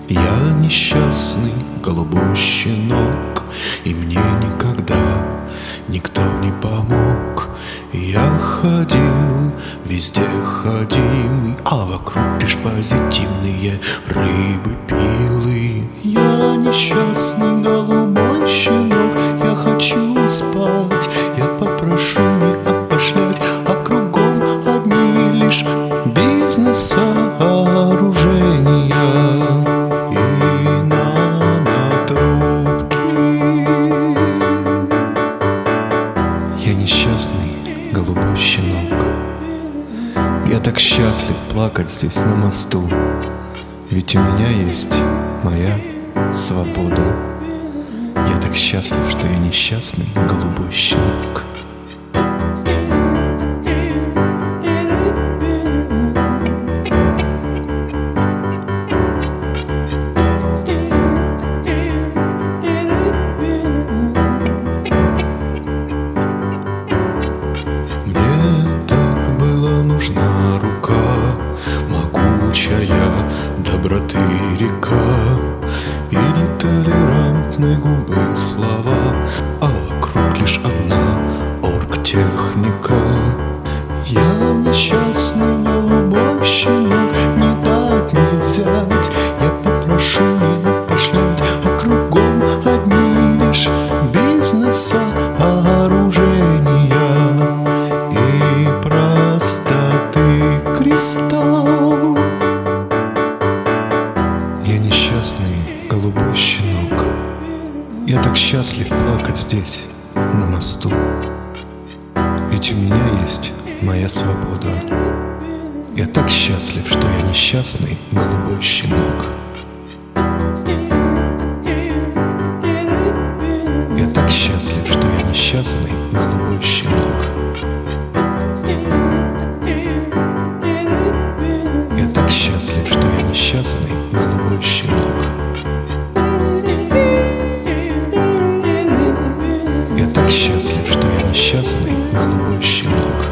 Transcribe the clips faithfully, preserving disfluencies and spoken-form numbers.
Я несчастный голубой щенок, и мне никогда никто не помог. Я ходил везде ходимый, а вокруг лишь позитивные рыбы, пилы. Я несчастный голубой щенок, я хочу спать, я попрошу не опошлять, а кругом одни лишь бизнес-сооружения и нанотрубки. Я несчастный голубой щенок, я так счастлив плакать здесь на мосту, ведь у меня есть моя свобода. Я так счастлив, что я несчастный голубой щенок. Нужна рука, могучая доброты река, или толерантной губы слова, а вокруг лишь одна оргтехника. Я несчастный голубой щенок, не дать не взять, я попрошу не опошлять, а кругом одни лишь бизнес-сооружения и простоты кристалл. Я несчастный голубой щенок, я так счастлив плакать здесь на мосту, ведь у меня есть моя свобода. Я так счастлив, что я несчастный голубой щенок. Я так счастлив, что я несчастный голубой щенок. Я так счастлив, что я несчастный голубой щенок. Я так счастлив, что я несчастный голубой щенок.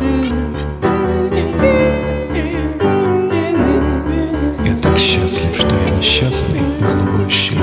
Я так счастлив, что я несчастный голубой щенок.